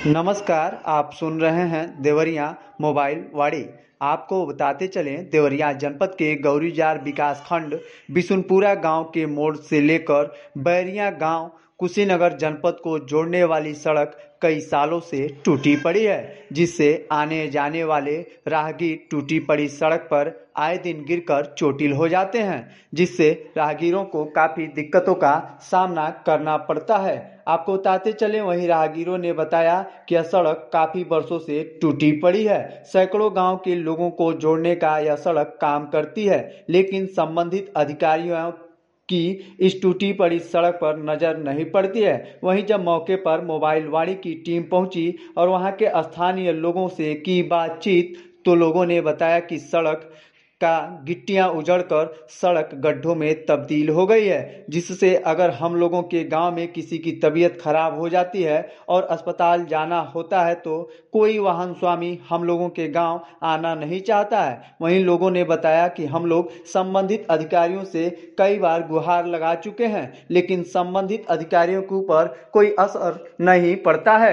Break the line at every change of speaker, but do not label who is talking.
नमस्कार, आप सुन रहे हैं देवरिया मोबाइल वाड़ी। आपको बताते चलें, देवरिया जनपद के गौरीजार विकास खंड बिशुनपुरा गांव के मोड़ से लेकर बैरिया गांव कुशीनगर जनपद को जोड़ने वाली सड़क कई सालों से टूटी पड़ी है, जिससे आने जाने वाले राहगीर टूटी पड़ी सड़क पर आए दिन गिरकर चोटिल हो जाते हैं, जिससे राहगीरों को काफी दिक्कतों का सामना करना पड़ता है। आपको बताते चले, वहीं राहगीरों ने बताया कि यह सड़क काफी वर्षों से टूटी पड़ी है। सैकड़ों गांव के लोगों को जोड़ने का यह सड़क काम करती है, लेकिन संबंधित अधिकारियों की इस टूटी पड़ी सड़क पर नजर नहीं पड़ती है। वहीं जब मौके पर मोबाइल वाणी की टीम पहुंची और वहां के स्थानीय लोगों से की बातचीत, तो लोगों ने बताया कि सड़क का गिट्टियां उजड़कर सड़क गड्ढों में तब्दील हो गई है, जिससे अगर हम लोगों के गांव में किसी की तबीयत खराब हो जाती है और अस्पताल जाना होता है तो कोई वाहन स्वामी हम लोगों के गांव आना नहीं चाहता है। वहीं लोगों ने बताया कि हम लोग संबंधित अधिकारियों से कई बार गुहार लगा चुके हैं, लेकिन संबंधित अधिकारियों के ऊपर कोई असर नहीं पड़ता है।